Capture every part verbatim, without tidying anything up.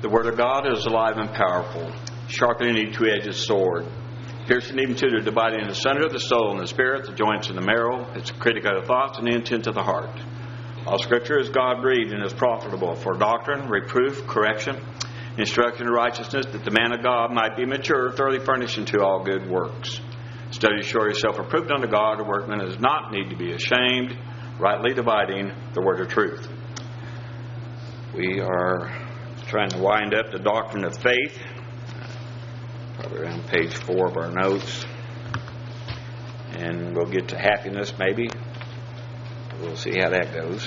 The Word of God is alive and powerful, sharper than any two-edged sword, piercing even to the dividing asunder of the soul and the spirit, the joints and the marrow. It's a critic of the thoughts and the intent of the heart. All Scripture is God-breathed and is profitable for doctrine, reproof, correction, instruction in righteousness, that the man of God might be mature, thoroughly furnished unto all good works. Study to show yourself approved unto God, a workman that does not need to be ashamed, rightly dividing the word of truth. We are trying to wind up the doctrine of faith, probably around page four of our notes, and we'll get to happiness maybe. We'll see how that goes.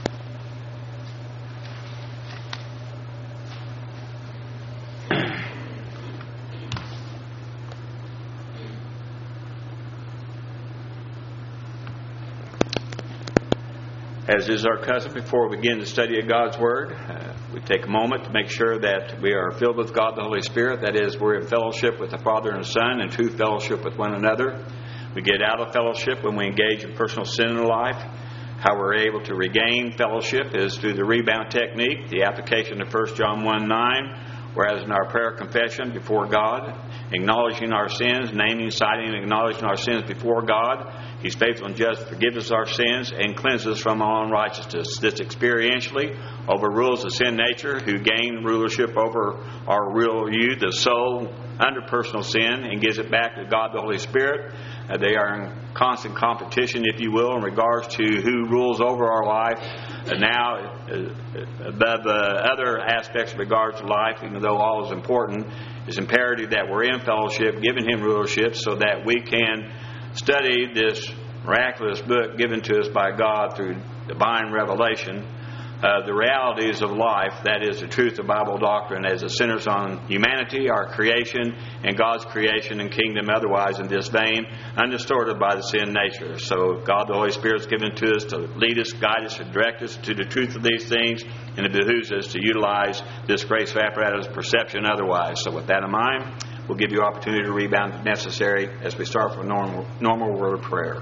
As is our custom, before we begin the study of God's Word, uh, we take a moment to make sure that we are filled with God the Holy Spirit. That is, we're in fellowship with the Father and the Son, and true fellowship with one another. We get out of fellowship when we engage in personal sin in life. How we're able to regain fellowship is through the rebound technique, the application of First John one nine, whereas in our prayer confession before God, acknowledging our sins, naming, citing, and acknowledging our sins before God, He's faithful and just to forgive us our sins and cleanse us from all unrighteousness. This experientially overrules the sin nature, who gain rulership over our real you, the soul, under personal sin, and gives it back to God the Holy Spirit. Uh, they are in constant competition, if you will, in regards to who rules over our life. Uh, now, uh, above uh, other aspects in regards to life, even though all is important, it's imperative that we're in fellowship, giving Him rulership, so that we can study this miraculous book given to us by God through divine revelation, uh, the realities of life, that is the truth of Bible doctrine as it centers on humanity, our creation, and God's creation and kingdom otherwise in this vein, undistorted by the sin nature. So God the Holy Spirit is given to us to lead us, guide us, and direct us to the truth of these things, and it behooves us to utilize this grace apparatus perception otherwise. So with that in mind, we'll give you opportunity to rebound if necessary as we start with a normal, normal word of prayer.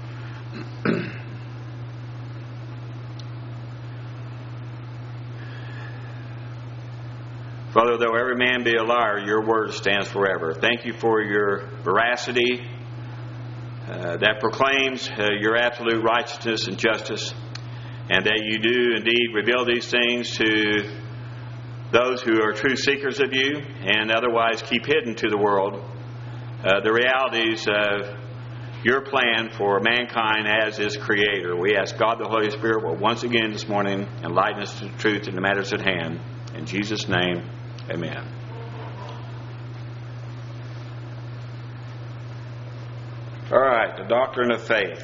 Father, though every man be a liar, your word stands forever. Thank you for your veracity uh, that proclaims uh, your absolute righteousness and justice, and that you do indeed reveal these things to those who are true seekers of you and otherwise keep hidden to the world uh, the realities of your plan for mankind as his creator. We ask God the Holy Spirit will once again this morning enlighten us to the truth in the matters at hand. In Jesus' name, amen. All right, the doctrine of faith.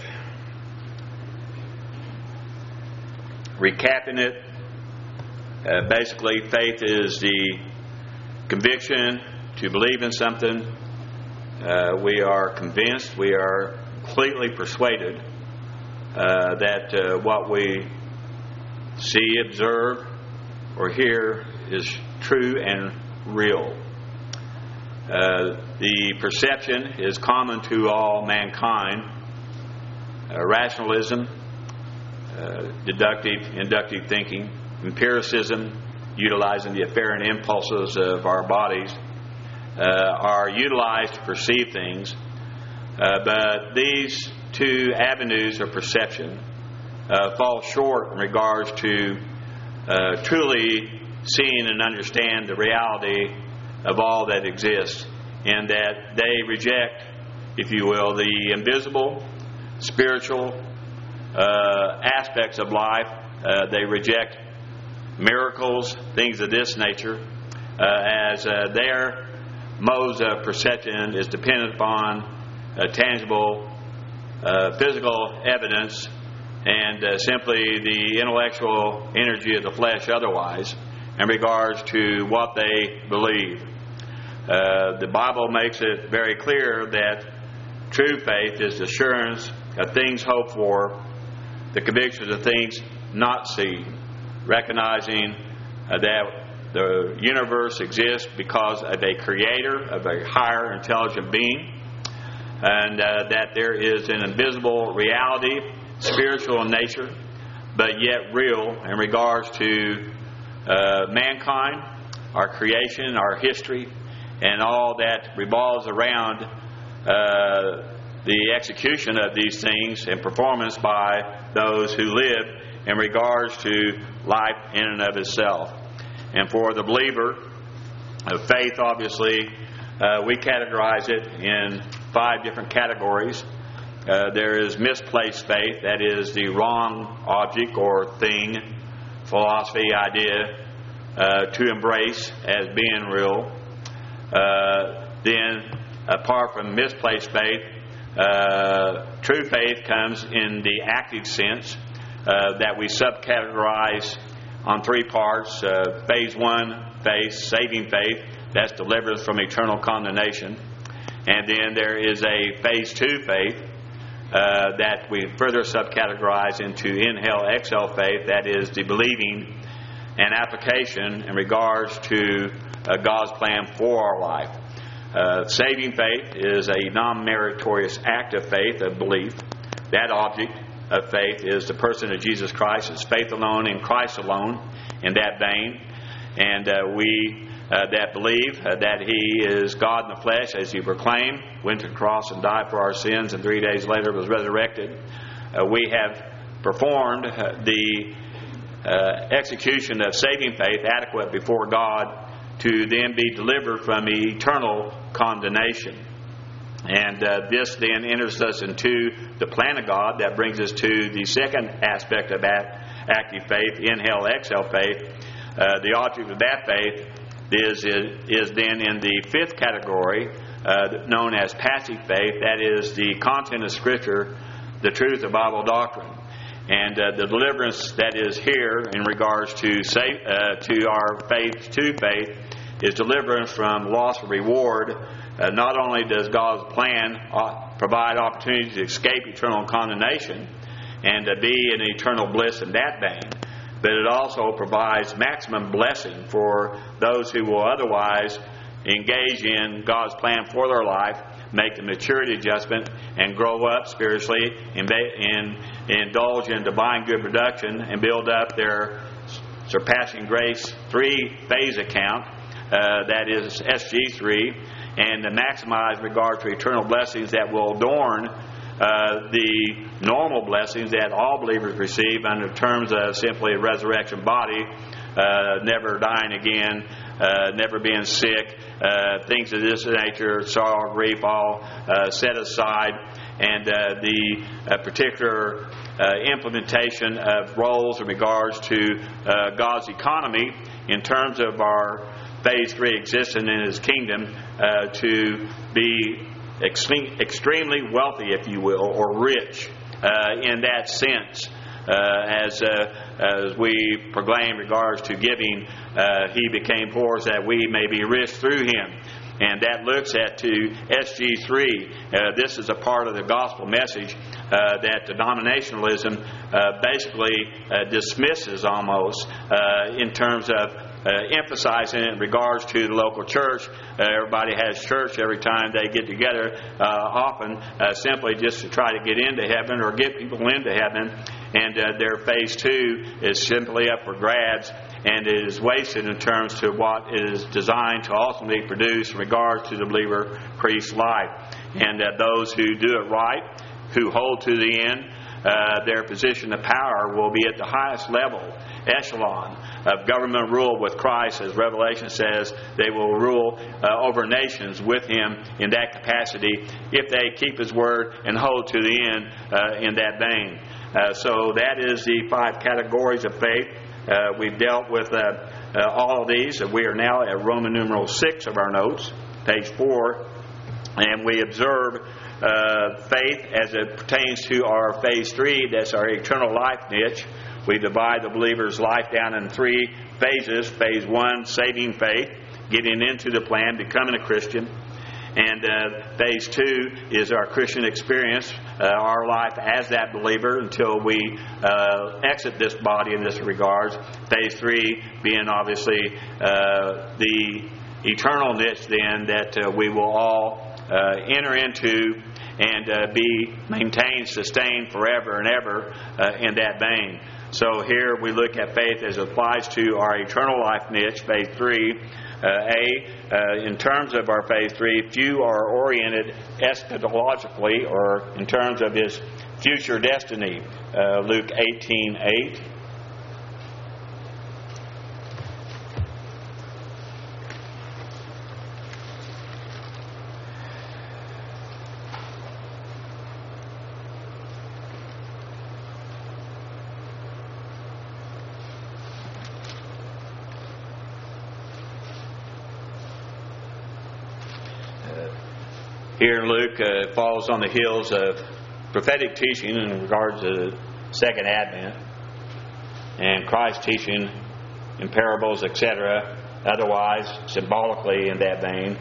Recapping it, Uh, basically, faith is the conviction to believe in something. Uh, we are convinced, we are completely persuaded uh, that uh, what we see, observe, or hear is true and real. Uh, the perception is common to all mankind. Uh, rationalism, uh, deductive, inductive thinking, empiricism, utilizing the afferent impulses of our bodies, uh, are utilized to perceive things. Uh, but these two avenues of perception uh, fall short in regards to uh, truly seeing and understand the reality of all that exists, and that they reject, if you will, the invisible, spiritual uh, aspects of life. Uh, they reject miracles, things of this nature, uh, as uh, their modes of perception is dependent upon uh, tangible uh, physical evidence and uh, simply the intellectual energy of the flesh otherwise in regards to what they believe. Uh, the Bible makes it very clear that true faith is the assurance of things hoped for, the conviction of things not seen, recognizing uh, that the universe exists because of a creator, of a higher intelligent being, and uh, that there is an invisible reality, spiritual in nature, but yet real in regards to uh, mankind, our creation, our history, and all that revolves around uh, the execution of these things and performance by those who live in regards to life in and of itself. And for the believer of faith, obviously, uh, we categorize it in five different categories. Uh, there is misplaced faith, that is the wrong object or thing, philosophy, idea uh, to embrace as being real. Uh, then, apart from misplaced faith, uh, true faith comes in the active sense uh, that we subcategorize on three parts. Uh, phase one, faith, saving faith, that's deliverance from eternal condemnation. And then there is a phase two faith uh, that we further subcategorize into inhale, exhale faith, that is the believing and application in regards to uh, God's plan for our life. Uh, saving faith is a non-meritorious act of faith, of belief. That object of faith is the person of Jesus Christ. It's faith alone in Christ alone, in that vein. And uh, we uh, that believe uh, that He is God in the flesh, as He proclaimed, went to the cross and died for our sins, and three days later was resurrected. Uh, we have performed uh, the uh, execution of saving faith adequate before God to then be delivered from eternal condemnation. And uh, this then enters us into the plan of God. That brings us to the second aspect of that active faith, inhale, exhale faith. Uh, the object of that faith is, is, is then in the fifth category, uh, known as passive faith. That is the content of Scripture, the truth of Bible doctrine. And uh, the deliverance that is here in regards to save, uh, to our faith, to faith, is deliverance from loss of reward. Uh, not only does God's plan uh, provide opportunity to escape eternal condemnation and to be in eternal bliss in that vein, but it also provides maximum blessing for those who will otherwise engage in God's plan for their life, make the maturity adjustment, and grow up spiritually, and, and indulge in divine good production, and build up their surpassing grace three-phase account, uh, that is S G three, and to maximize regard to eternal blessings that will adorn uh, the normal blessings that all believers receive under terms of simply a resurrection body, uh, never dying again, uh, never being sick, uh, things of this nature, sorrow, grief, all uh, set aside, and uh, the uh, particular uh, implementation of roles in regards to uh, God's economy in terms of our phase three existence in His kingdom, uh, to be extreme, extremely wealthy, if you will, or rich uh, in that sense. Uh, as, uh, as we proclaim in regards to giving, uh, He became poor so that we may be rich through Him. And that looks at to S G three. Uh, this is a part of the gospel message uh, that denominationalism uh, basically uh, dismisses almost uh, in terms of Uh, emphasizing it in regards to the local church. Uh, everybody has church every time they get together, uh, often uh, simply just to try to get into heaven or get people into heaven. And uh, their phase two is simply up for grabs, and it is wasted in terms to what it is designed to ultimately produce in regards to the believer priest's life. And uh, those who do it right, who hold to the end, uh, their position of power will be at the highest level, echelon of government rule with Christ. As Revelation says, they will rule uh, over nations with Him in that capacity if they keep His word and hold to the end uh, in that vein. Uh, so that is the five categories of faith. Uh, we've dealt with uh, uh, all of these. We are now at Roman numeral six of our notes, page four, and we observe uh, faith as it pertains to our phase three. That's our eternal life niche. We divide the believer's life down in three phases. Phase one, saving faith, getting into the plan, becoming a Christian. And uh, phase two is our Christian experience, uh, our life as that believer until we uh, exit this body in this regards. Phase three being obviously uh, the eternal niche then that uh, we will all uh, enter into and uh, be maintained, sustained forever and ever uh, in that vein. So here we look at faith as it applies to our eternal life niche, faith three. Uh, A, uh, in terms of our faith three, few are oriented eschatologically, or in terms of his future destiny. Uh, Luke eighteen eight. Here in Luke, uh, it falls on the heels of prophetic teaching in regards to the Second Advent and Christ's teaching in parables, et cetera, otherwise symbolically in that vein.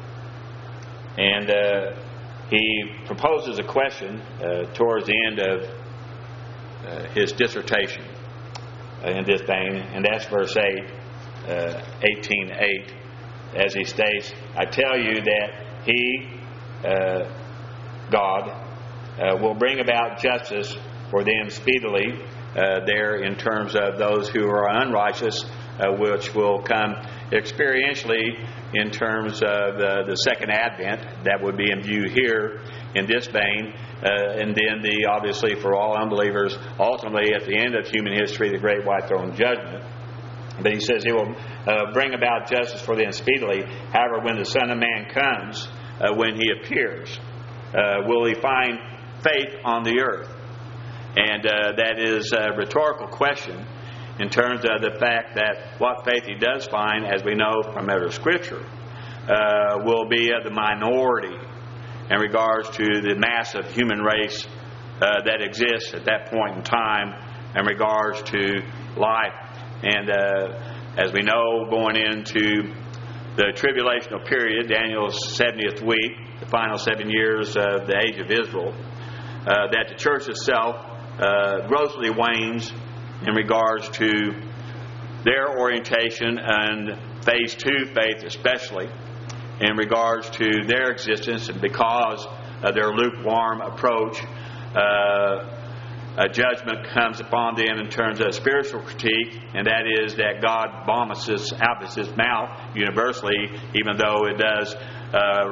And uh, he proposes a question uh, towards the end of uh, his dissertation uh, in this vein, and that's verse eight, uh, eighteen eight, as he states, "I tell you that he, Uh, God, uh, will bring about justice for them speedily," uh, there in terms of those who are unrighteous, uh, which will come experientially in terms of uh, the second advent. That would be in view here in this vein, uh, and then the obviously for all unbelievers, ultimately at the end of human history, the great white throne judgment. But he says he will uh, bring about justice for them speedily. However, when the Son of Man comes, Uh, when he appears, uh, will he find faith on the earth? And uh, that is a rhetorical question in terms of the fact that what faith he does find, as we know from other Scripture, uh, will be of the minority in regards to the massive human race uh, that exists at that point in time in regards to life. And uh, as we know, going into the tribulational period, Daniel's seventieth week, the final seven years of the age of Israel, uh, that the church itself uh, grossly wanes in regards to their orientation and phase two faith especially, in regards to their existence, and because of their lukewarm approach, uh, a judgment comes upon them in terms of spiritual critique, and that is that God vomits us out of his mouth universally, even though it does uh,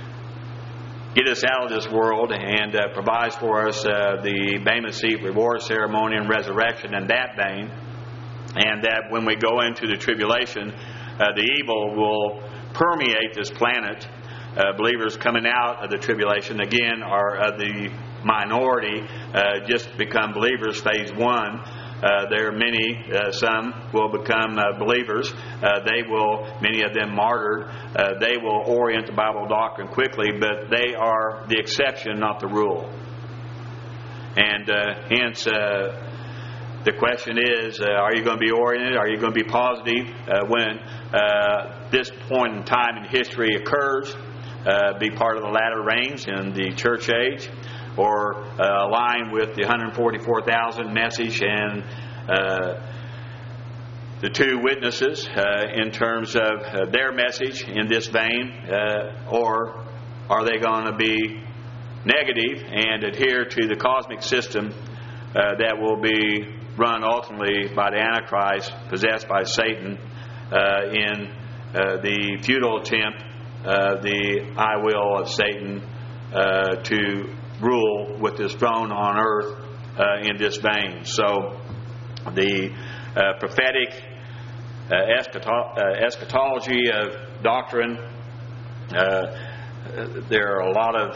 get us out of this world and uh, provides for us uh, the Bema Seat reward ceremony and resurrection in that vein. And that when we go into the tribulation, uh, the evil will permeate this planet. Uh, believers coming out of the tribulation, again, are of the minority, uh, just become believers, phase one. Uh, there are many, uh, some will become uh, believers. Uh, they will, many of them martyred. Uh, they will orient the Bible doctrine quickly, but they are the exception, not the rule. And uh, hence, uh, the question is, uh, are you going to be oriented? Are you going to be positive uh, when uh, this point in time in history occurs? Uh, be part of the latter rains in the church age, or uh, align with the one hundred forty-four thousand message and uh, the two witnesses uh, in terms of uh, their message in this vein, uh, or are they going to be negative and adhere to the cosmic system uh, that will be run ultimately by the Antichrist, possessed by Satan, uh, in uh, the futile attempt, uh, the I will of Satan uh, to rule with his throne on earth uh, in this vein. So the uh, prophetic uh, eschato- uh, eschatology of doctrine, uh, there are a lot of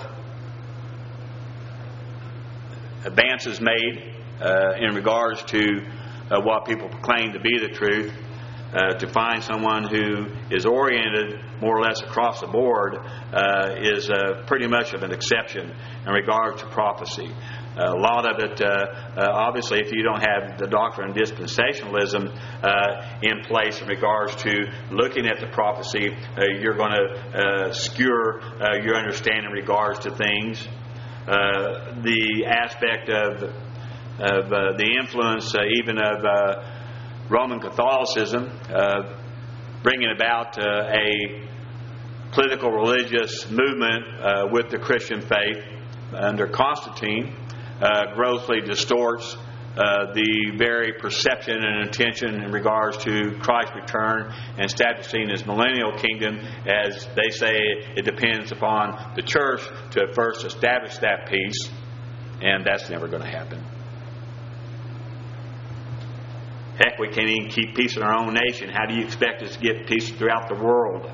advances made uh, in regards to uh, what people proclaim to be the truth. Uh, to find someone who is oriented more or less across the board uh, is uh, pretty much of an exception in regard to prophecy. Uh, a lot of it, uh, uh, obviously, if you don't have the doctrine of dispensationalism uh, in place in regards to looking at the prophecy, uh, you're going to uh, skewer uh, your understanding in regards to things. Uh, the aspect of, of uh, the influence uh, even of uh, Roman Catholicism, uh, bringing about uh, a political religious movement uh, with the Christian faith, under Constantine uh, grossly distorts uh, the very perception and intention in regards to Christ's return and establishing His millennial kingdom. As they say, it depends upon the church to first establish that peace, and that's never going to happen. Heck, we can't even keep peace in our own nation. How do you expect us to get peace throughout the world?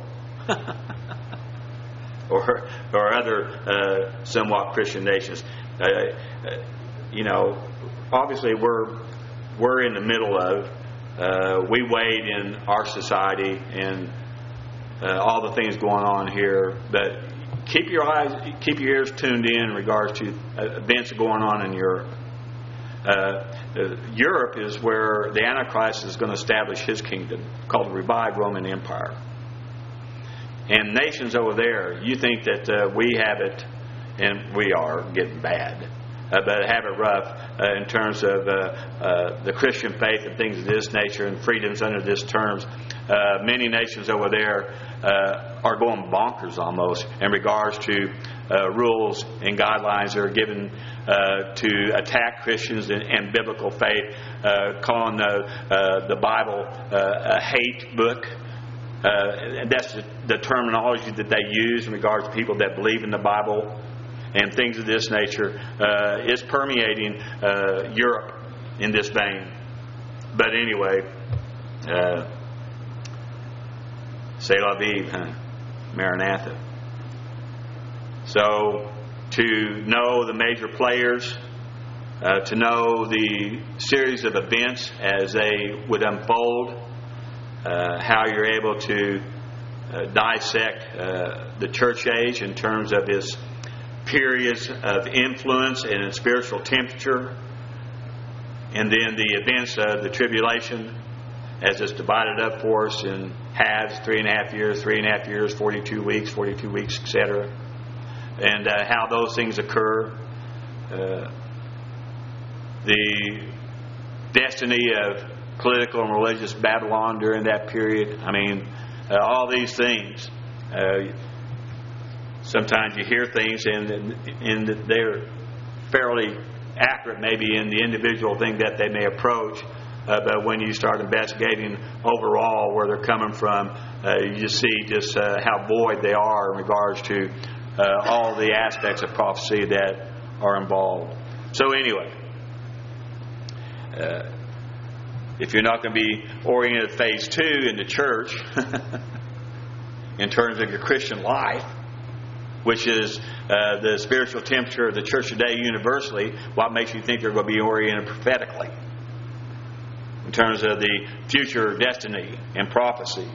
or or other uh, somewhat Christian nations. Uh, uh, you know, obviously we're we're in the middle of. Uh, we wade in our society and uh, all the things going on here, but keep your eyes, keep your ears tuned in in regards to uh, events going on in Europe. Uh, uh, Europe is where the Antichrist is going to establish his kingdom, called the revived Roman Empire. And nations over there, you think that uh, we have it, and we are getting bad, uh, but have it rough uh, in terms of uh, uh, the Christian faith and things of this nature and freedoms under this terms. Uh, many nations over there uh, are going bonkers almost in regards to uh, rules and guidelines that are given uh, to attack Christians and, and biblical faith, uh, calling the, uh, the Bible uh, a hate book. Uh, and that's the, the terminology that they use in regards to people that believe in the Bible and things of this nature. Uh, is permeating uh, Europe in this vein. But anyway, uh, C'est la vie, huh? Maranatha. So, to know the major players, uh, to know the series of events as they would unfold, uh, how you're able to uh, dissect uh, the church age in terms of its periods of influence and its spiritual temperature, and then the events of the tribulation as it's divided up for us in halves, three and a half years, three and a half years, forty-two weeks, forty-two weeks, et cetera, and uh, how those things occur. Uh, the destiny of political and religious Babylon during that period. I mean, uh, all these things. Uh, sometimes you hear things and, and they're fairly accurate maybe in the individual thing that they may approach. Uh, but when you start investigating overall where they're coming from, uh, you just see just uh, how void they are in regards to uh, all the aspects of prophecy that are involved. So anyway, uh, if you're not going to be oriented at phase two in the church, in terms of your Christian life, which is uh, the spiritual temperature of the church today universally, what makes you think you're going to be oriented prophetically in terms of the future destiny and prophecy?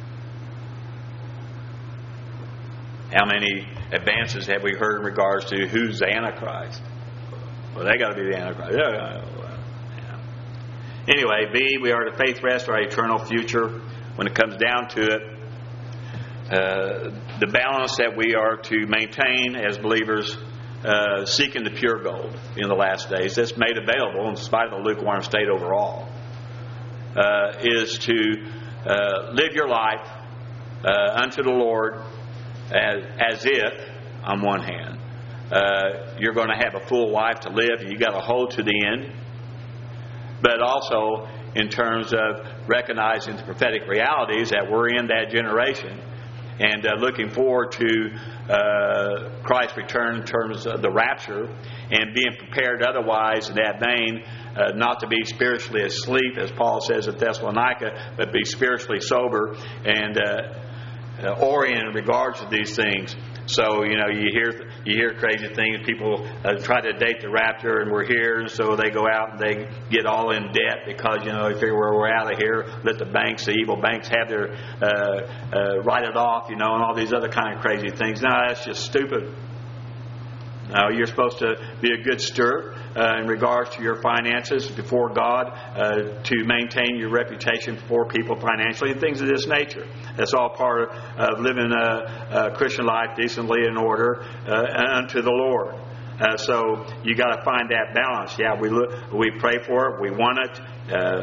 How many advances have we heard in regards to who's the Antichrist? Well, they got to be the Antichrist. Yeah. Anyway, B, we are to faith rest our eternal future. When it comes down to it, uh, the balance that we are to maintain as believers, uh, seeking the pure gold in the last days, that's made available in spite of the lukewarm state overall, uh, is to uh, live your life uh, unto the Lord as, as if, on one hand, uh, you're going to have a full life to live and you got to hold to the end. But also in terms of recognizing the prophetic realities that we're in that generation and uh, looking forward to uh, Christ's return in terms of the rapture and being prepared otherwise in that vein, uh, not to be spiritually asleep, as Paul says at Thessalonica, but be spiritually sober and uh, uh, oriented in regards to these things. So, you know, you hear you hear crazy things. People uh, try to date the rapture, and we're here, and so they go out and they get all in debt because, you know, they figure well, we're out of here. Let the banks, the evil banks, have their uh, uh, write it off, you know, and all these other kind of crazy things. No, that's just stupid. No, you're supposed to be a good steward uh, in regards to your finances before God, uh, to maintain your reputation before people financially and things of this nature. That's all part of living a, a Christian life decently in order uh, unto the Lord. Uh, so you got to find that balance. Yeah, we look, we pray for it, we want it. Uh,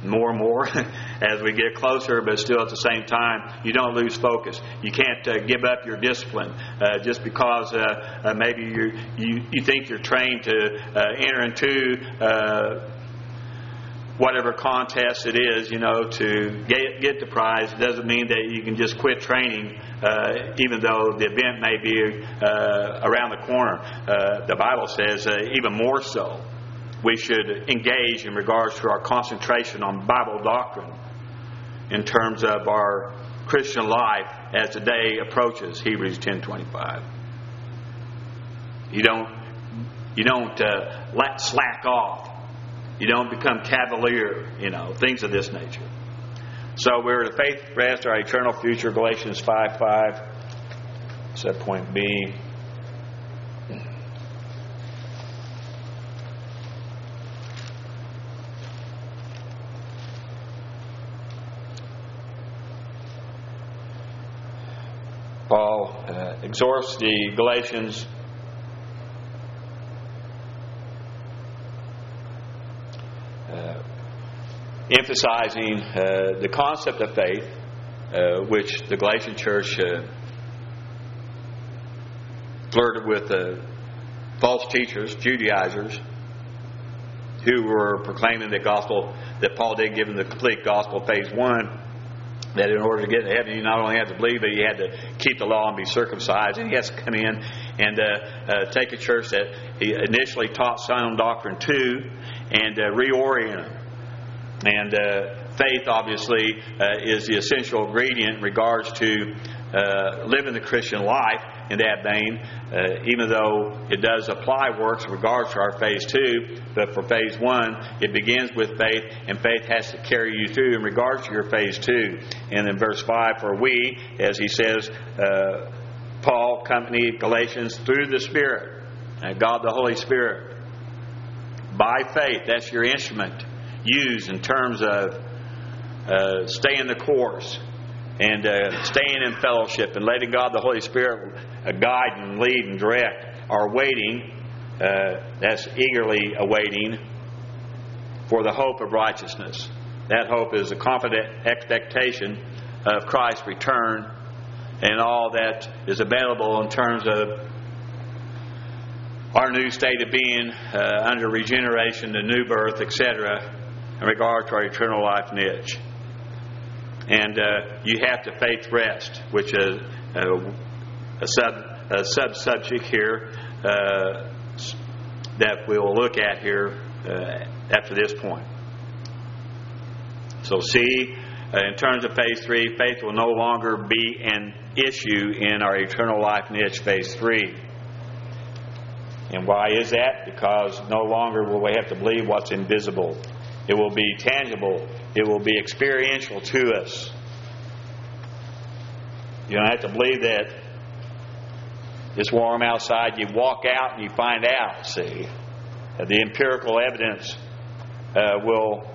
more and more as we get closer, but still at the same time, you don't lose focus. You can't uh, give up your discipline uh, just because uh, uh, maybe you you you think you're trained to uh, enter into uh, whatever contest it is, you know, to get, get the prize. It doesn't mean that you can just quit training, uh, even though the event may be uh, around the corner. Uh, the Bible says uh, even more so, we should engage in regards to our concentration on Bible doctrine in terms of our Christian life as the day approaches. Hebrews ten twenty-five. You don't you don't uh, let slack off. You don't become cavalier, you know, things of this nature. So we're to faith rest our eternal future, Galatians five five. Set point B. Paul uh, exhorts the Galatians uh, emphasizing uh, the concept of faith, uh, which the Galatian church uh, flirted with uh, false teachers, Judaizers, who were proclaiming the gospel, that Paul didn't give them the complete gospel, phase one, that in order to get to heaven, you not only had to believe, but you had to keep the law and be circumcised. And he has to come in and uh, uh, take a church that he initially taught sound doctrine to and uh, reorient them. And uh, faith, obviously, uh, is the essential ingredient in regards to uh, living the Christian life in that vein, uh, even though it does apply works in regards to our phase two. But for phase one, it begins with faith, and faith has to carry you through in regards to your phase two. And in verse five, for we, as he says, uh, Paul accompanied Galatians through the Spirit, uh, God the Holy Spirit. By faith, that's your instrument used in terms of uh, staying the course and uh, staying in fellowship and letting God the Holy Spirit uh, guide and lead and direct our waiting. Uh, that's eagerly awaiting for the hope of righteousness. That hope is a confident expectation of Christ's return and all that is available in terms of our new state of being uh, under regeneration, the new birth, et cetera, in regard to our eternal life niche. And uh, you have to faith rest, which is uh, a sub a sub subject here uh, that we will look at here uh, after this point. So, see, uh, in terms of phase three, faith will no longer be an issue in our eternal life niche, phase three. And why is that? Because no longer will we have to believe what's invisible. It will be tangible. It will be experiential to us. You don't have to believe that it's warm outside. You walk out and you find out, see. Uh, the empirical evidence uh, will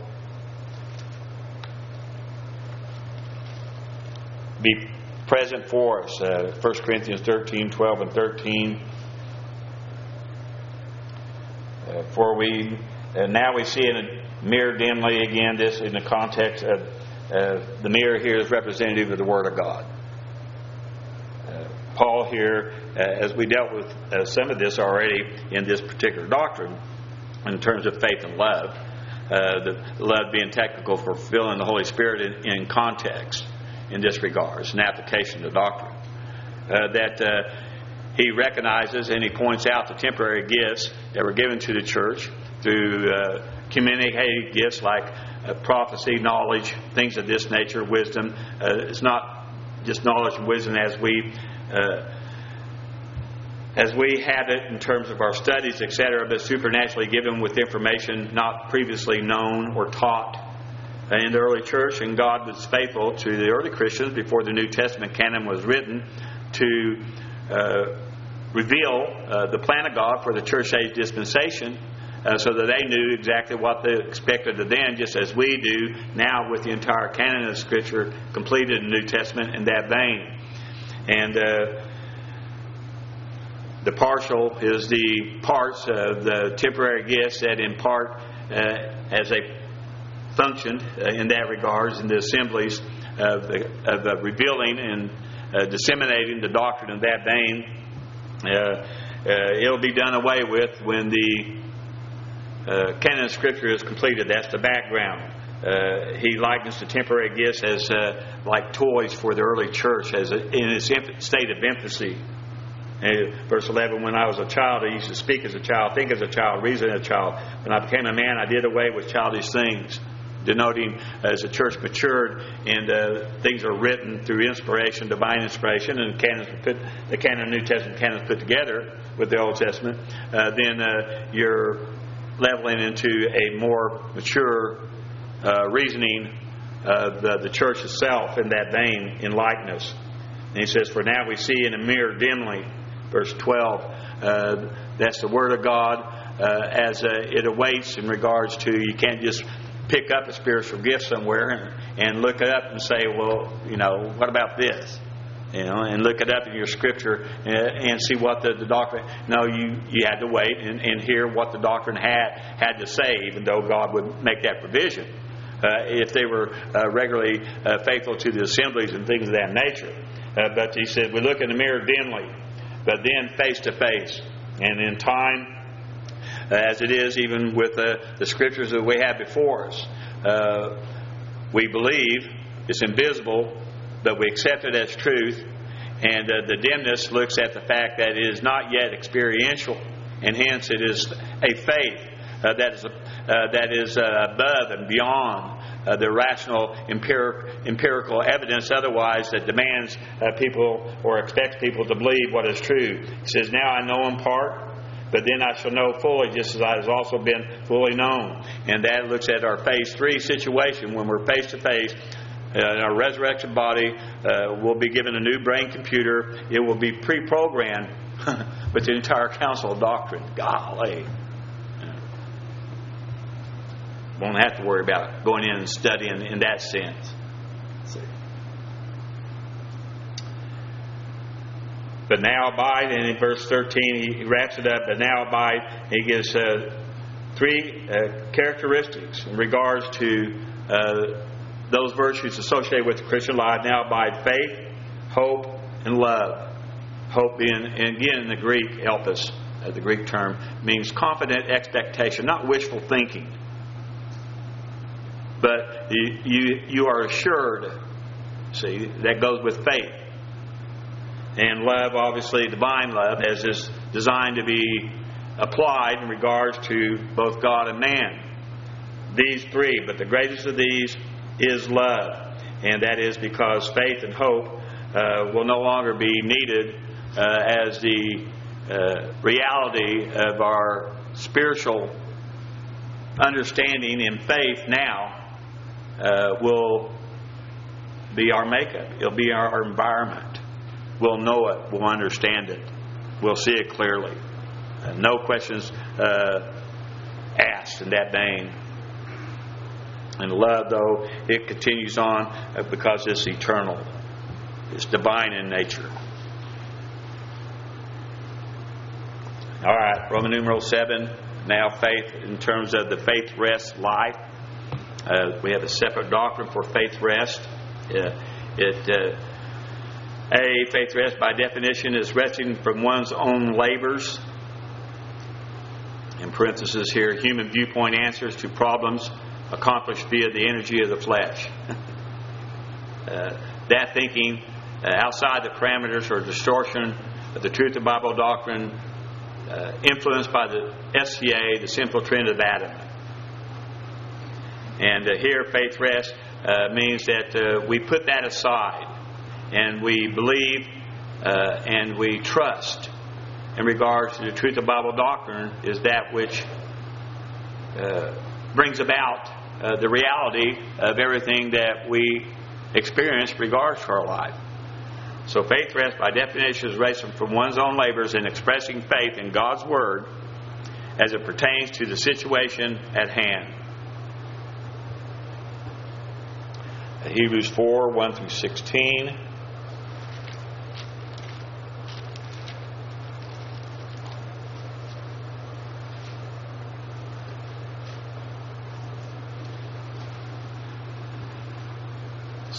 be present for us. Uh, First Corinthians thirteen, twelve and thirteen. Uh, for we, uh, now we see in a mirror dimly, again, this in the context of uh, the mirror here is representative of the Word of God. Uh, Paul here, uh, as we dealt with uh, some of this already in this particular doctrine, in terms of faith and love, uh, the love being technical for fulfilling the Holy Spirit in, in context in this regard, it's an application of the doctrine. Uh, that uh, he recognizes and he points out the temporary gifts that were given to the church through uh, communicated gifts like uh, prophecy, knowledge, things of this nature, wisdom. Uh, it's not just knowledge and wisdom as we uh, as we have it in terms of our studies, et cetera, but supernaturally given with information not previously known or taught in the early church. And God was faithful to the early Christians before the New Testament canon was written to uh, reveal uh, the plan of God for the church age dispensation. Uh, so that they knew exactly what they expected of them, just as we do now with the entire canon of Scripture completed in the New Testament in that vein. And uh, the partial is the parts of the temporary gifts that impart uh, as a functioned uh, in that regards in the assemblies of, of uh, revealing and uh, disseminating the doctrine of that vein. Uh, uh, it'll be done away with when the uh, canon of Scripture is completed. That's the background. Uh, he likens the temporary gifts as uh, like toys for the early church, as a, in its infant state of infancy. And verse eleven, when I was a child, I used to speak as a child, think as a child, reason as a child. When I became a man, I did away with childish things, denoting as the church matured and uh, things are written through inspiration, divine inspiration, and canons put, the canon of New Testament canons put together with the Old Testament. Uh, then uh, you're leveling into a more mature uh, reasoning of the, the church itself in that vein, in likeness. And he says, "For now we see in a mirror dimly." Verse twelve, uh, that's the Word of God uh, as uh, it awaits in regards to, you can't just pick up a spiritual gift somewhere and, and look it up and say, well, you know, what about this? You know, and look it up in your Scripture and, and see what the, the doctrine. No, you, you had to wait and, and hear what the doctrine had had to say, even though God would make that provision. Uh, if they were uh, regularly uh, faithful to the assemblies and things of that nature. Uh, but he said, we look in the mirror dimly, but then face to face. And in time, uh, as it is even with uh, the Scriptures that we have before us, uh, we believe it's invisible, but we accept it as truth. And uh, the dimness looks at the fact that it is not yet experiential, and hence it is a faith uh, that is, uh, that is uh, above and beyond Uh, the rational empiric, empirical evidence otherwise that demands uh, people or expects people to believe what is true. He says, now I know in part, but then I shall know fully, just as I have also been fully known. And that looks at our phase three situation when we're face to face. In our resurrection body, uh, we'll be given a new brain computer. It will be pre-programmed with the entire council of doctrine. Golly. Won't have to worry about going in and studying in that sense. See. But now abide, and in verse thirteen he wraps it up. But now abide, he gives uh, three uh, characteristics in regards to uh, those virtues associated with the Christian life. Now abide faith, hope, and love. Hope being, and again in the Greek, elpis, uh, the Greek term, means confident expectation, not wishful thinking. But you, you you are assured. See, that goes with faith. And love, obviously, divine love, as is designed to be applied in regards to both God and man. These three, but the greatest of these is love. And that is because faith and hope uh, will no longer be needed uh, as the uh, reality of our spiritual understanding in faith now. Uh, will be our makeup. It'll be our environment. We'll know it. We'll understand it. We'll see it clearly. Uh, no questions uh, asked in that vein. And love, though, it continues on uh, because it's eternal. It's divine in nature. All right, Roman numeral seven. Now faith in terms of the faith rest life. Uh, we have a separate doctrine for faith rest. Uh, it uh, A, faith rest by definition is resting from one's own labors. In parentheses here, human viewpoint answers to problems accomplished via the energy of the flesh. uh, that thinking uh, outside the parameters or distortion of the truth of Bible doctrine, uh, influenced by the S C A, the sinful trend of Adam. And uh, here, faith rest uh, means that uh, we put that aside and we believe uh, and we trust in regards to the truth of Bible doctrine is that which uh, brings about uh, the reality of everything that we experience in regards to our life. So faith rest by definition is resting from one's own labors and expressing faith in God's Word as it pertains to the situation at hand. Hebrews four, one through sixteen.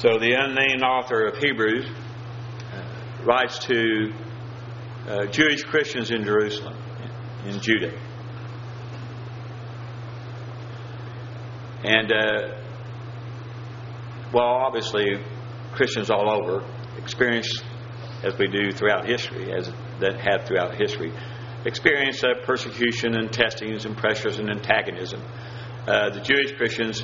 So the unnamed author of Hebrews uh, writes to uh, Jewish Christians in Jerusalem, in Judah. And, uh, well, obviously, Christians all over experience, as we do throughout history, as that have throughout history, experience uh, persecution and testings and pressures and antagonism. Uh, the Jewish Christians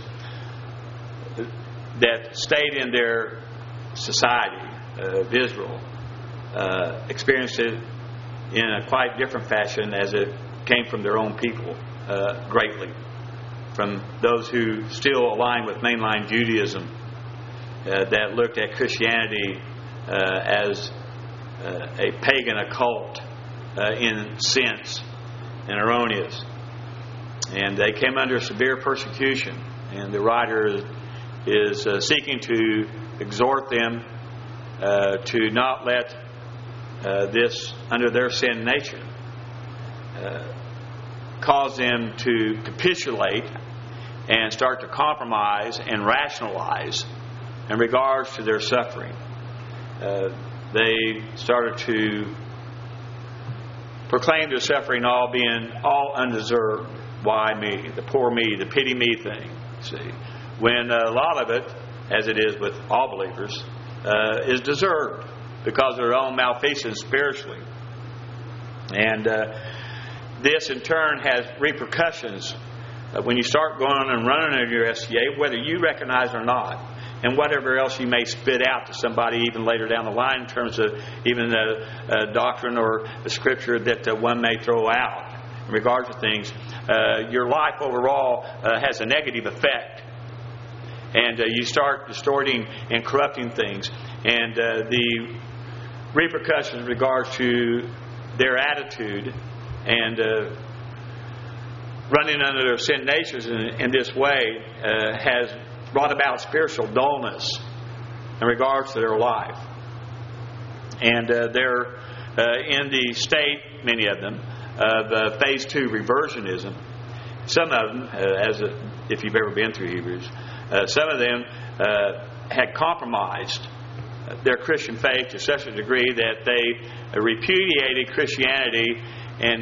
that stayed in their society uh, of Israel uh, experienced it in a quite different fashion as it came from their own people uh, greatly. From those who still align with mainline Judaism uh, that looked at Christianity uh, as uh, a pagan occult uh, in sense and erroneous. And they came under severe persecution. And the writer is, is uh, seeking to exhort them uh, to not let uh, this, under their sin nature, uh, cause them to capitulate and start to compromise and rationalize in regards to their suffering. Uh, they started to proclaim their suffering all being all undeserved. Why me? The poor me, the pity me thing. See, when a lot of it, as it is with all believers, uh, is deserved because of their own malfeasance spiritually. And uh, this in turn has repercussions uh, when you start going and running on your S C A, whether you recognize it or not, and whatever else you may spit out to somebody even later down the line in terms of even the uh, doctrine or the scripture that uh, one may throw out in regards to things. Uh, your life overall uh, has a negative effect. And uh, you start distorting and corrupting things. And uh, the repercussions in regards to their attitude and uh, running under their sin natures in, in this way uh, has brought about spiritual dullness in regards to their life. And uh, they're uh, in the state, many of them, of uh, phase two reversionism. Some of them, uh, as a, if you've ever been through Hebrews, uh, some of them uh, had compromised their Christian faith to such a degree that they repudiated Christianity and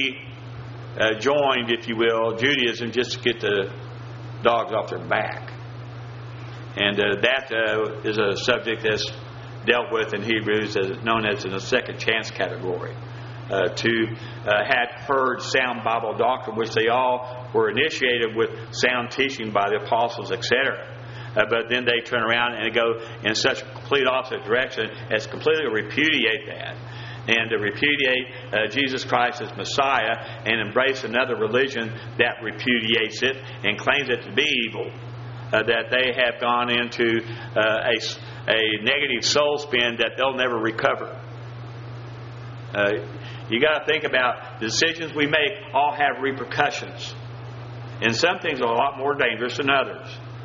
rejoined, if you will, Judaism just to get the dogs off their back. And uh, that uh, is a subject that's dealt with in Hebrews, as known as in the second chance category. Uh, to uh, had heard sound Bible doctrine, which they all were initiated with sound teaching by the apostles, et cetera. Uh, but then they turn around and go in such a complete opposite direction as completely repudiate that. And to repudiate uh, Jesus Christ as Messiah and embrace another religion that repudiates it and claims it to be evil. Uh, that they have gone into uh, a, a negative soul spin that they'll never recover. Uh, you got to think about the decisions we make all have repercussions. And some things are a lot more dangerous than others.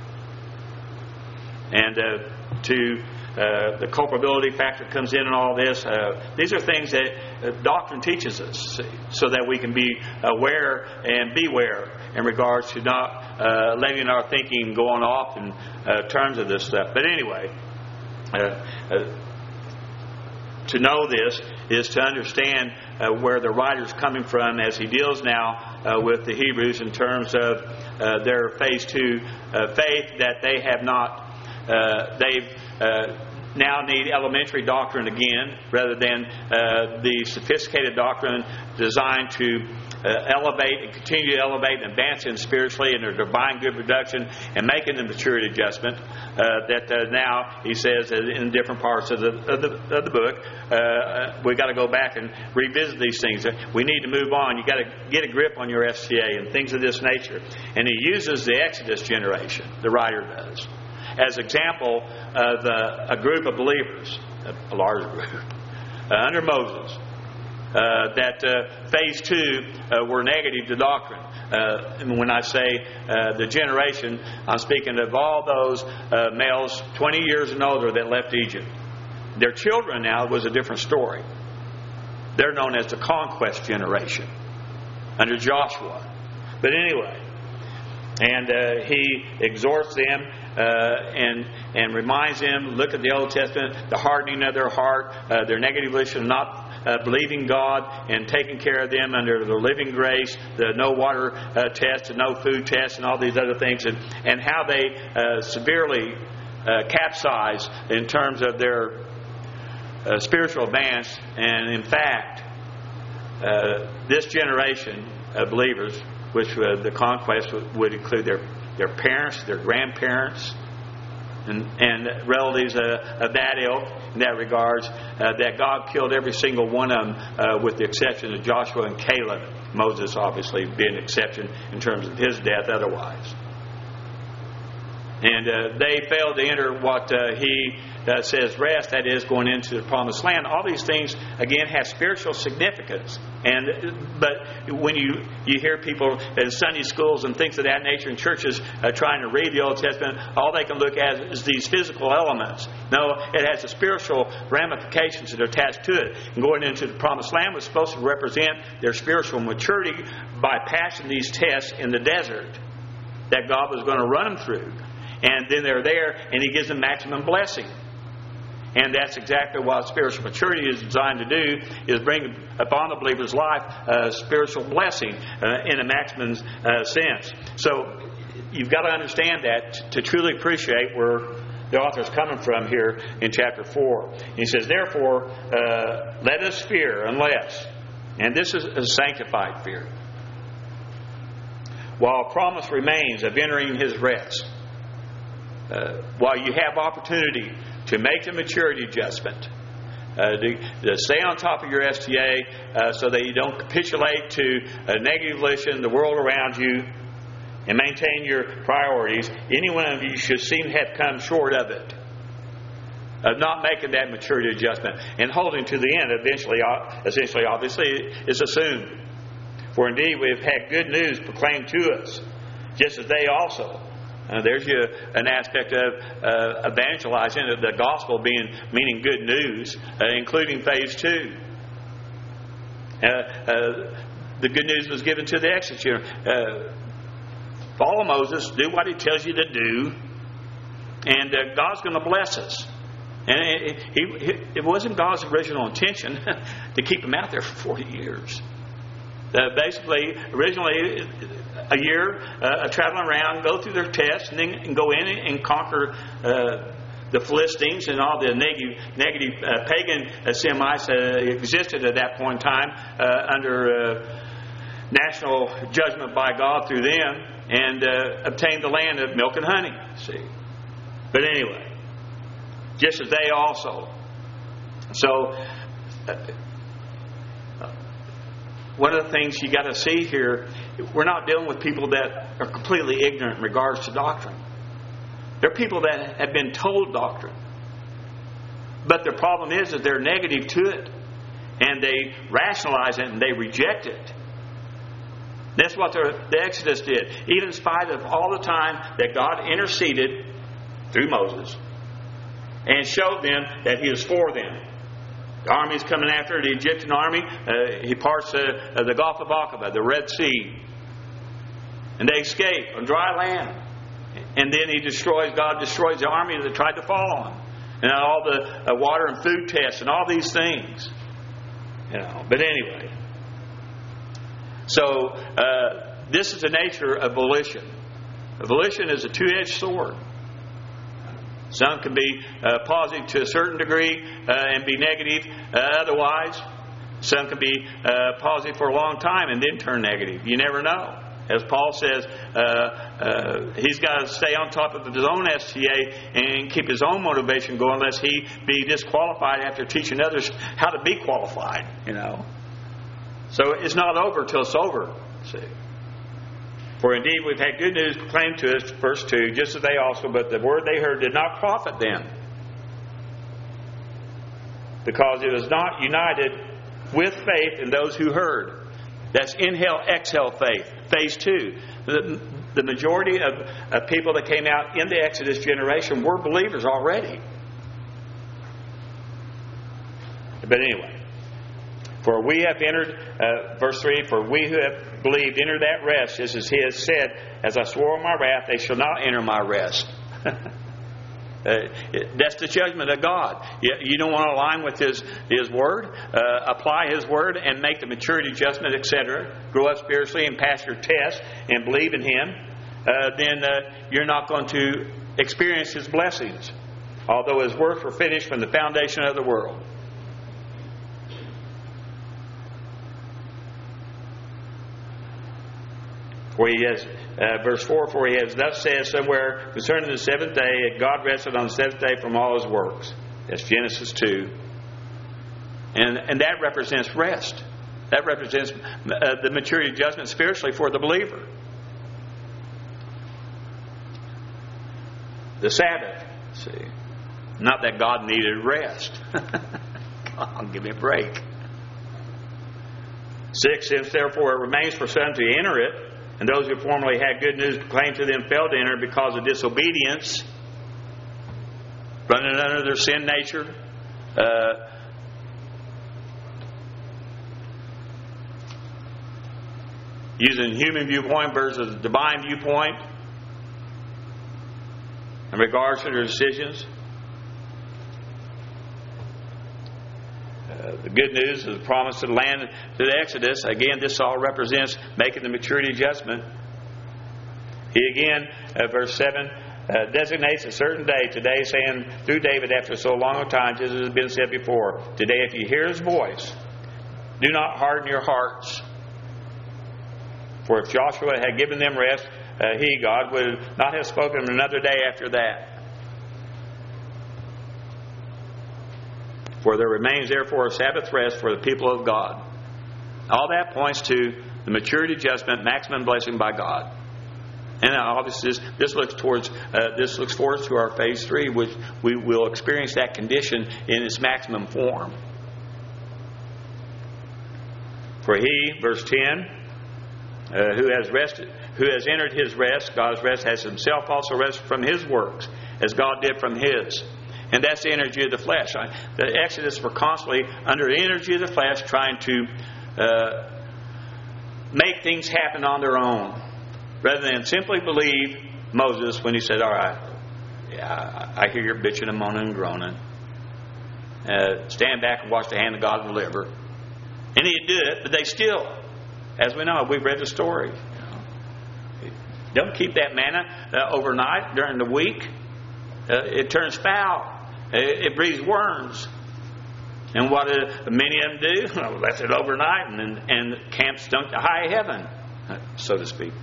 And uh, to uh, the culpability factor comes in and all this. Uh, these are things that uh, doctrine teaches us, see, so that we can be aware and beware in regards to not uh, letting our thinking go on off in uh, terms of this stuff. But anyway, uh, uh, to know this is to understand uh, where the writer's coming from as he deals now uh, with the Hebrews in terms of uh, their phase two uh, faith that they have not, uh, they've uh, now need elementary doctrine again rather than uh, the sophisticated doctrine designed to uh, elevate and continue to elevate and advance in spiritually in their divine good production and making the maturity adjustment uh, that uh, now he says in different parts of the of the, of the book uh, we got to go back and revisit these things. We need to move on. You got to get a grip on your S T A and things of this nature. And he uses the Exodus generation, the writer does, as example of uh, a group of believers, a large group, uh, under Moses, uh, that uh, phase two uh, were negative to doctrine. Uh, and when I say uh, the generation, I'm speaking of all those uh, males twenty years and older that left Egypt. Their children now was a different story. They're known as the conquest generation under Joshua. But anyway, And uh, he exhorts them uh, and and reminds them, look at the Old Testament, the hardening of their heart, uh, their negative volition of not uh, believing God and taking care of them under the living grace, the no water uh, test, the no food test, and all these other things, and, and how they uh, severely uh, capsize in terms of their uh, spiritual advance. And in fact, uh, this generation of believers, which uh, the conquest would, would include their, their parents, their grandparents, and, and relatives uh, of that ilk, in that regards, uh, that God killed every single one of them uh, with the exception of Joshua and Caleb. Moses obviously being an exception in terms of his death otherwise. And uh, they failed to enter what uh, he uh, says rest, that is, going into the promised land. All these things, again, have spiritual significance. And But when you, you hear people in Sunday schools and things of that nature in churches uh, trying to read the Old Testament, all they can look at is these physical elements. No, it has the spiritual ramifications that are attached to it. And going into the promised land was supposed to represent their spiritual maturity by passing these tests in the desert that God was going to run them through. And then they're there, and He gives them maximum blessing. And that's exactly what spiritual maturity is designed to do, is bring upon the believer's life a spiritual blessing uh, in a maximum uh, sense. So you've got to understand that to truly appreciate where the author is coming from here in chapter four. He says, therefore, uh, let us fear unless, and this is a sanctified fear, while promise remains of entering His rest. Uh, while you have opportunity to make the maturity adjustment, uh, to, to stay on top of your S T A uh, so that you don't capitulate to a negative volition, the world around you, and maintain your priorities, any one of you should seem to have come short of it, of not making that maturity adjustment and holding to the end. Eventually, essentially, obviously, is assumed. For indeed, we have had good news proclaimed to us, just as they also. Uh, there's you, an aspect of uh, evangelizing, the gospel being meaning good news, uh, including phase two. Uh, uh, the good news was given to the Exodus. Uh, follow Moses, do what he tells you to do, and uh, God's going to bless us. And it, it, it wasn't God's original intention to keep them out there for forty years. Uh, basically, originally, a year uh, traveling around, go through their tests, and then and go in and conquer uh, the Philistines and all the negative, negative uh, pagan uh, Semites uh, existed at that point in time uh, under uh, national judgment by God through them, and uh, obtain the land of milk and honey. See, but anyway, just as they also. So. Uh, One of the things you got to see here, we're not dealing with people that are completely ignorant in regards to doctrine. They're people that have been told doctrine. But the problem is that they're negative to it. And they rationalize it and they reject it. That's what the Exodus did. Even in spite of all the time that God interceded through Moses and showed them that He was for them. The army is coming after the Egyptian army. Uh, he parts uh, the Gulf of Aqaba, the Red Sea. And they escape on dry land. And then he destroys, God destroys the army that tried to follow him. And all the uh, water and food tests and all these things. You know. But anyway. So, uh, this is the nature of volition. Volition is a two-edged sword. Some can be uh, positive to a certain degree uh, and be negative uh, otherwise. Some can be uh, positive for a long time and then turn negative. You never know. As Paul says, uh, uh, he's got to stay on top of his own S T A and keep his own motivation going, lest he be disqualified after teaching others how to be qualified. You know. So it's not over till it's over. See. For indeed we've had good news proclaimed to us, verse two, just as they also, but the word they heard did not profit them, because it was not united with faith in those who heard. That's inhale, exhale faith. Phase two. The, the majority of, of people that came out in the Exodus generation were believers already. But anyway. For we have entered, uh, verse three, for we who have believed enter that rest, just as He has said, as I swore in my wrath, they shall not enter my rest. uh, that's the judgment of God. You, you don't want to align with His, His Word, uh, apply His Word, and make the maturity adjustment, et cetera. Grow up spiritually and pass your test and believe in Him. Uh, then uh, you're not going to experience His blessings, although His works were finished from the foundation of the world. For he has, uh, verse four, for he has thus said somewhere concerning the seventh day, God rested on the seventh day from all His works. That's Genesis two. And, and that represents rest. That represents uh, the maturity adjustment spiritually for the believer. The Sabbath. See, not that God needed rest. God, give me a break. Six, since therefore it remains for some to enter it, and those who formerly had good news proclaimed to them failed to enter because of disobedience, running under their sin nature, uh, using human viewpoint versus divine viewpoint in regards to their decisions. Uh, the good news is the promise to the land, to the Exodus. Again, this all represents making the maturity adjustment. He again, uh, verse seven, uh, designates a certain day today, saying through David after so long a time, just as has been said before, today if you hear His voice, do not harden your hearts. For if Joshua had given them rest, uh, He, God, would not have spoken another day after that. For there remains therefore a Sabbath rest for the people of God. All that points to the maturity adjustment, maximum blessing by God. And obviously this, this looks towards uh, this looks forward to our phase three, which we will experience that condition in its maximum form. For He, verse ten, uh, who has rested, who has entered His rest, God's rest, has Himself also rested from His works, as God did from His. And that's the energy of the flesh. The Exodus were constantly under the energy of the flesh, trying to uh, make things happen on their own, rather than simply believe Moses when he said, "All right, yeah, I hear your bitching and moaning and groaning. Uh, stand back and watch the hand of God deliver." And He did it, but they still, as we know, we've read the story. Don't keep that manna uh, overnight during the week. Uh, it turns foul. It, it breeds worms. And what did many of them do? Well, left it overnight, and and the camp stunk to high heaven, so to speak.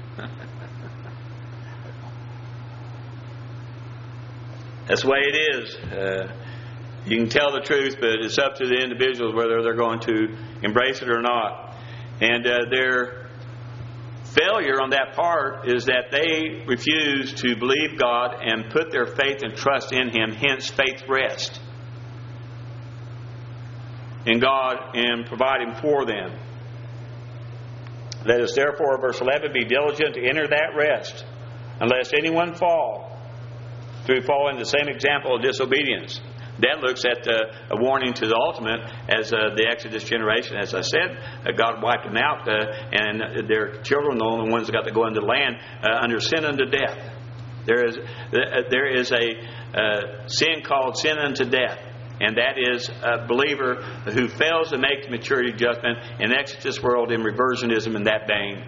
That's the way it is. Uh, you can tell the truth, but it's up to the individuals whether they're going to embrace it or not. And uh, their failure on that part is that they refuse to believe God and put their faith and trust in Him, hence faith rest in God and providing for them. Let us therefore, verse eleven, be diligent to enter that rest, unless anyone fall through falling the same example of disobedience. That looks at uh, a warning to the ultimate, as uh, the Exodus generation, as I said, uh, God wiped them out, uh, and their children, the only ones that got to go into the land, uh, under sin unto death. There is uh, there is a uh, sin called sin unto death, and that is a believer who fails to make the maturity adjustment and exits this world in reversionism in that vein.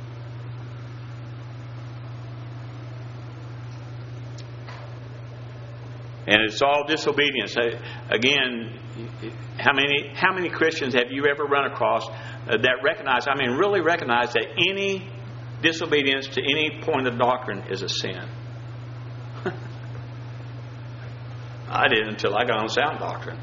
And it's all disobedience. Again, how many how many Christians have you ever run across that recognize, I mean, really recognize that any disobedience to any point of doctrine is a sin? I didn't until I got on sound doctrine.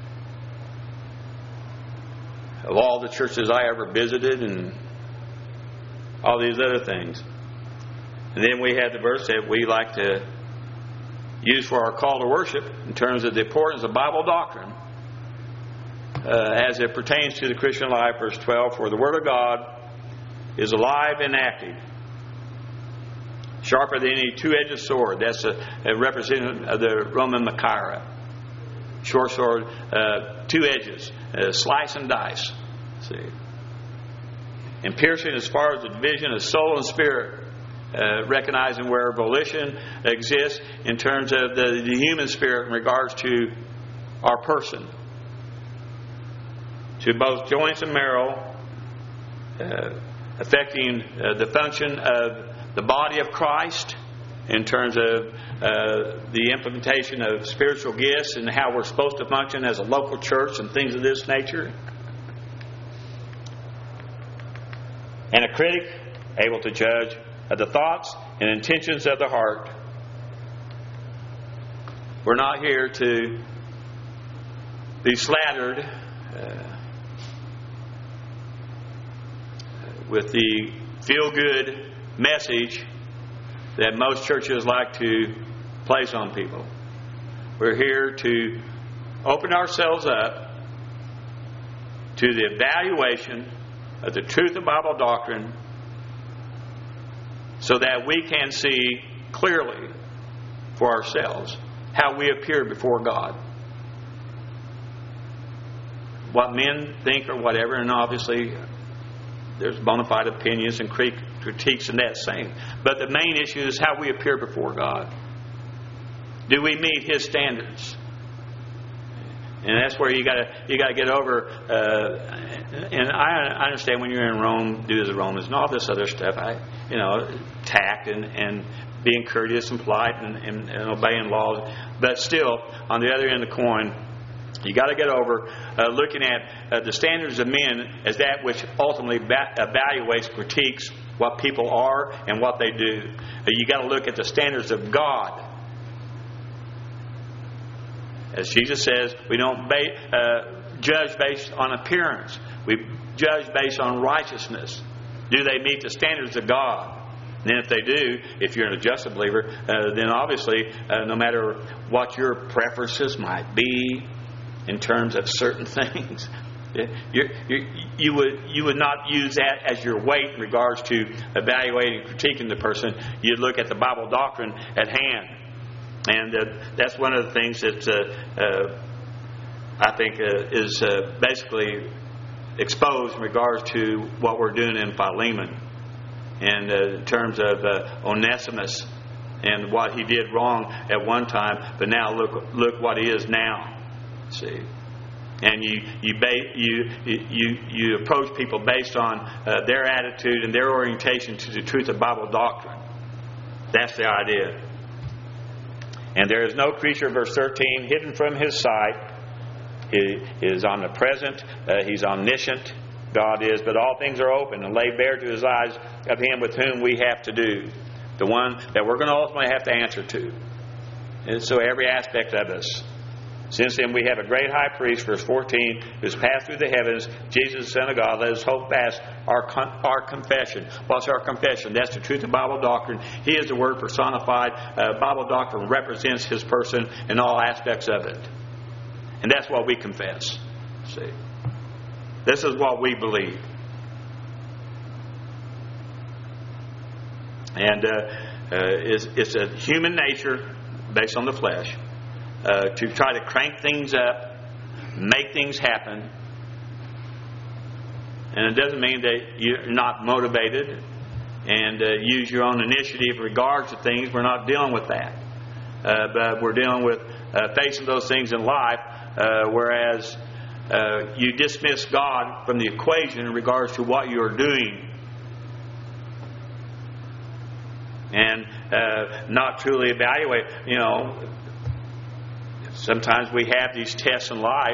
Of all the churches I ever visited and all these other things. And then we had the verse that we like to use for our call to worship in terms of the importance of Bible doctrine uh, as it pertains to the Christian life. Verse twelve, for the Word of God is alive and active, sharper than any two-edged sword. That's a, a representative of the Roman Machaira. Short sword, uh, two edges, uh, slice and dice. See? And piercing as far as the division of soul and spirit, uh, recognizing where volition exists in terms of the, the human spirit in regards to our person. To both joints and marrow, uh, affecting uh, the function of the body of Christ in terms of uh, the implementation of spiritual gifts and how we're supposed to function as a local church and things of this nature. And a critic able to judge the thoughts and intentions of the heart. We're not here to be slattered uh, with the feel-good message that most churches like to place on people. We're here to open ourselves up to the evaluation of the truth of Bible doctrine so that we can see clearly for ourselves how we appear before God. What men think or whatever, and obviously there's bona fide opinions and critiques in that same. But the main issue is how we appear before God. Do we meet His standards? And that's where you got to you got to get over. Uh, and I, I understand when you're in Rome, do as the Romans and all this other stuff. I, you know, tact and, and being courteous and polite and, and, and obeying laws. But still, on the other end of the coin, you got to get over uh, looking at uh, the standards of men as that which ultimately ba- evaluates, critiques what people are and what they do. Uh, you got to look at the standards of God. As Jesus says, we don't ba- uh, judge based on appearance. We judge based on righteousness. Do they meet the standards of God? And then if they do, if you're an adjusted believer, uh, then obviously, uh, no matter what your preferences might be in terms of certain things, you you you would you would not use that as your weight in regards to evaluating, critiquing the person. You'd look at the Bible doctrine at hand. And uh, that's one of the things that uh, uh, I think uh, is uh, basically exposed in regards to what we're doing in Philemon. And uh, in terms of uh, Onesimus and what he did wrong at one time, but now look look what he is now. See, and you you ba- you you you approach people based on uh, their attitude and their orientation to the truth of Bible doctrine. That's the idea. And there is no creature, verse thirteen, hidden from His sight. He is omnipresent. Uh, he's omniscient. God is. But all things are open and laid bare to His eyes of Him with whom we have to do. The one that we're going to ultimately have to answer to. And so every aspect of us. Since then we have a great high priest, verse fourteen, who's passed through the heavens, Jesus, the Son of God. Let us hold fast our con- our confession. What's our confession? That's the truth of Bible doctrine. He is the Word personified. Uh, Bible doctrine represents His person in all aspects of it. And that's what we confess. See? This is what we believe. And uh, uh, it's, it's a human nature based on the flesh. Uh, to try to crank things up, make things happen. And it doesn't mean that you're not motivated and uh, use your own initiative in regards to things. We're not dealing with that. Uh, but we're dealing with uh, facing those things in life, uh, whereas uh, you dismiss God from the equation in regards to what you're doing. And uh, not truly evaluate, you know. Sometimes we have these tests in life,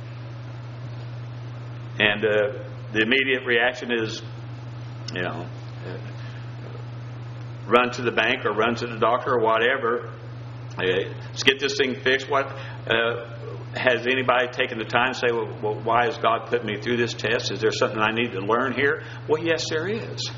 and uh, the immediate reaction is, you know, uh, run to the bank or run to the doctor or whatever. Uh, let's get this thing fixed. What uh, has anybody taken the time to say, well, well, why has God put me through this test? Is there something I need to learn here? Well, yes, there is.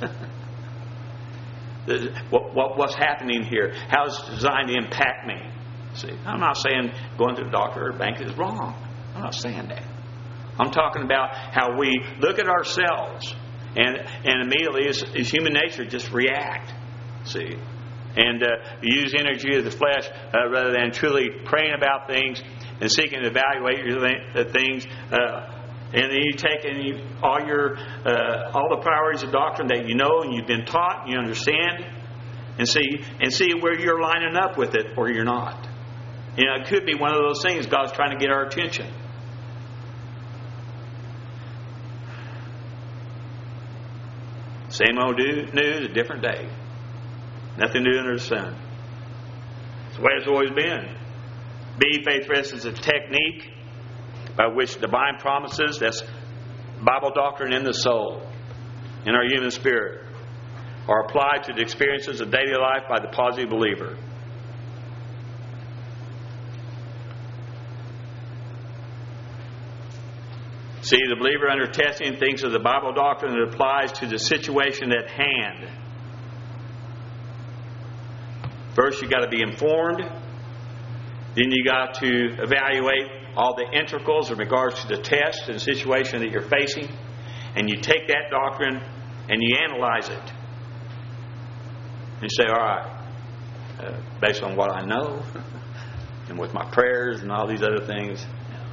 what, what, what's happening here? How is it designed to impact me? See, I'm not saying going to the doctor or bank is wrong. I'm not saying that. I'm talking about how we look at ourselves and and immediately as, as human nature just react. See, and uh, use energy of the flesh uh, rather than truly praying about things and seeking to evaluate the things uh, And then you take and you, all your uh, all the priorities of doctrine that you know and you've been taught, and you understand, and see and see where you're lining up with it or you're not. You know, it could be one of those things God's trying to get our attention. Same old news, a different day. Nothing new under the sun. It's the way it's always been. B, faith rest is a technique by which divine promises, that's Bible doctrine in the soul, in our human spirit, are applied to the experiences of daily life by the positive believer. See, the believer under testing thinks of the Bible doctrine that applies to the situation at hand. First, you got to be informed. Then you got to evaluate all the integrals in regards to the test and the situation that you're facing. And you take that doctrine and you analyze it. And you say, all right, uh, based on what I know and with my prayers and all these other things,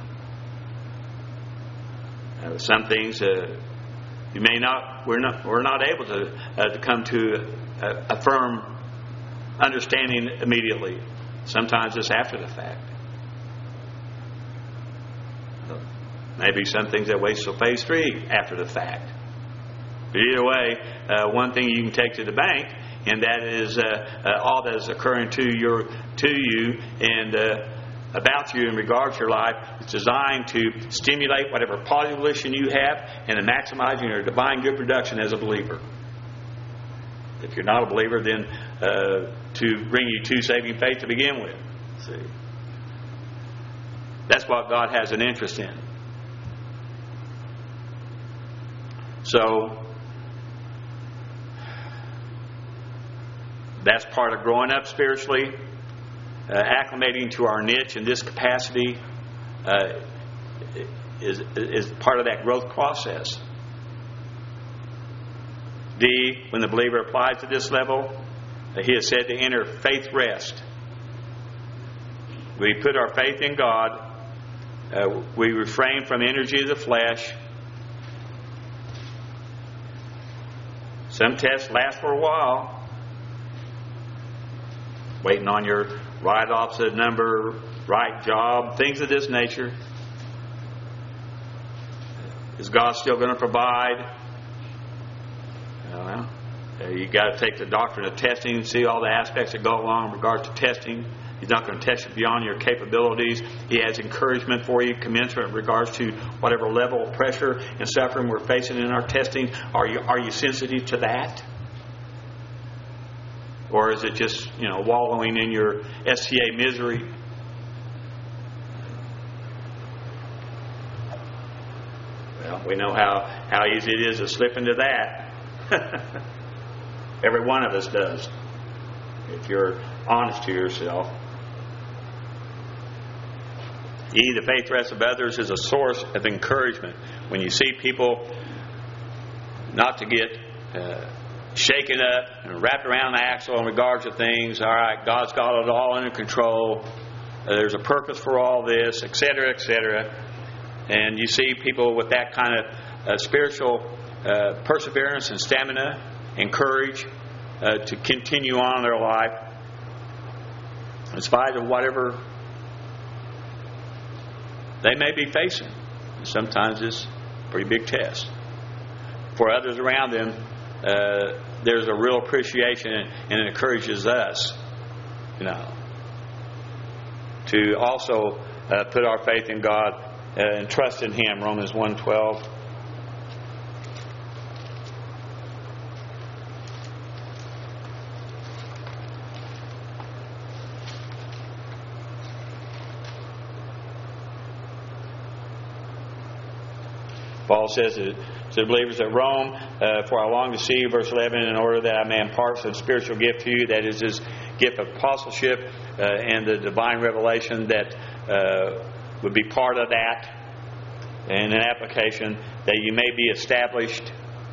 uh, some things uh, you may not, we're not, we're not able to, uh, to come to a, a firm understanding immediately. Sometimes it's after the fact. Maybe some things that wait till phase three after the fact. But either way, uh, one thing you can take to the bank, and that is uh, uh, all that is occurring to your to you and uh, about you in regards to your life is designed to stimulate whatever positive volition you have and to maximizing your divine good production as a believer. If you're not a believer, then uh, to bring you to saving faith to begin with. See, that's what God has an interest in. So that's part of growing up spiritually, uh, acclimating to our niche in this capacity uh, is is part of that growth process. D, when the believer applies to this level, he is said to enter faith rest. We put our faith in God. Uh, we refrain from the energy of the flesh. Some tests last for a while. Waiting on your right opposite number, right job, things of this nature. Is God still going to provide? Well, you got to take the doctrine of testing and see all the aspects that go along in regard to testing. He's not going to test you beyond your capabilities. He has encouragement for you, commensurate in regards to whatever level of pressure and suffering we're facing in our testing. Are you are you sensitive to that? Or is it just, you know, wallowing in your S T A misery? Well, we know how, how easy it is to slip into that. Every one of us does, if you're honest to yourself. E, the faith rest of others is a source of encouragement. When you see people not to get uh, shaken up and wrapped around the axle in regards to things, all right, God's got it all under control. Uh, there's a purpose for all this, et cetera, et cetera. And you see people with that kind of uh, spiritual uh, perseverance and stamina and courage uh, to continue on in their life in spite of whatever they may be facing. Sometimes it's a pretty big test. For others around them, uh, there's a real appreciation, and it encourages us, you know, to also uh, put our faith in God uh, and trust in Him. Romans one twelve. Paul says to the believers at Rome, uh, for I long to see you, verse eleven, in order that I may impart some spiritual gift to you, that is His gift of apostleship uh, and the divine revelation that uh, would be part of that, and an application that you may be established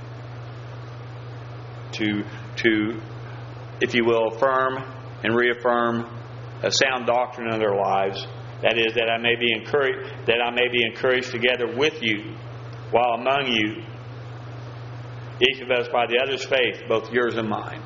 to, to, if you will, affirm and reaffirm a sound doctrine in their lives. That is, that I may be encouraged, that I may be encouraged together with you while among you, each of us by the other's faith, both yours and mine.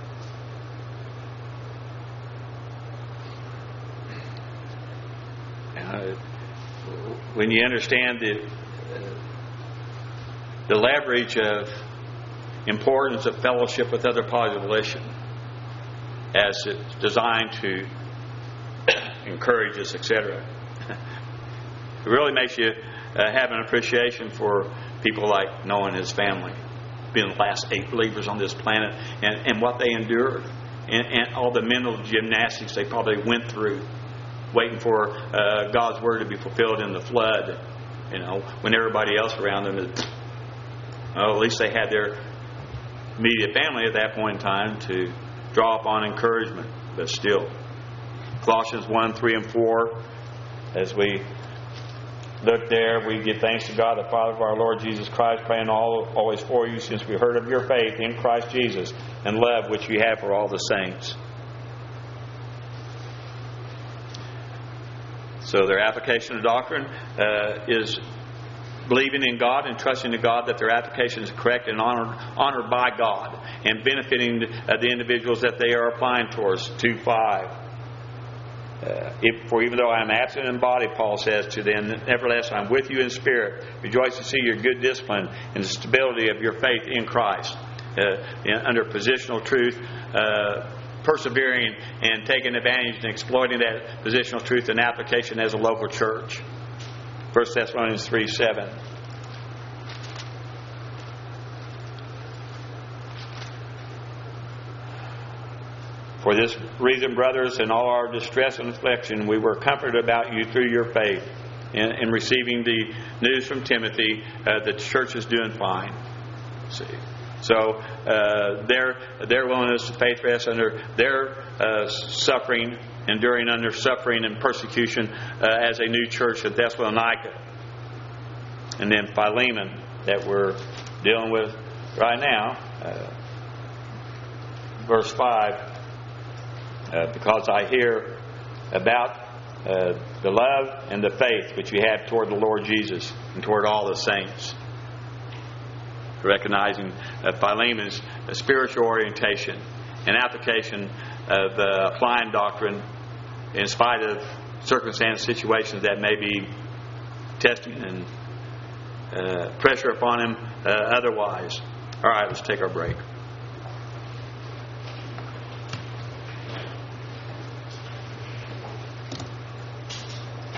Uh, when you understand the uh, the leverage of importance of fellowship with other population as it's designed to encourage us, et cetera, it really makes you uh, have an appreciation for people like Noah and his family, being the last eight believers on this planet, and, and what they endured, and, and all the mental gymnastics they probably went through, waiting for uh, God's word to be fulfilled in the flood. You know, when everybody else around them is, well, at least they had their immediate family at that point in time to draw upon encouragement. But still, Colossians one, three, and four, as we look there, we give thanks to God, the Father of our Lord Jesus Christ, praying all, always for you, since we heard of your faith in Christ Jesus and love which you have for all the saints. So their application of doctrine uh, is believing in God and trusting to God that their application is correct and honored, honored by God, and benefiting uh, the individuals that they are applying towards. two five. Uh, if, for even though I am absent in body, Paul says to them, nevertheless I am with you in spirit. Rejoice to see your good discipline and the stability of your faith in Christ. Uh, in, under positional truth, uh, persevering and taking advantage and exploiting that positional truth and application as a local church. First Thessalonians three seven. For this reason, brothers, in all our distress and affliction, we were comforted about you through your faith. In, in receiving the news from Timothy, uh, the church is doing fine. See, so uh, their their willingness to faith rest under their uh, suffering, enduring under suffering and persecution uh, as a new church at Thessalonica, and then Philemon that we're dealing with right now, uh, verse five. Uh, because I hear about uh, the love and the faith which you have toward the Lord Jesus and toward all the saints. Recognizing uh, Philemon's uh, spiritual orientation and application of uh, applying doctrine in spite of circumstances, situations that may be testing and uh, pressure upon him uh, otherwise. All right, let's take our break.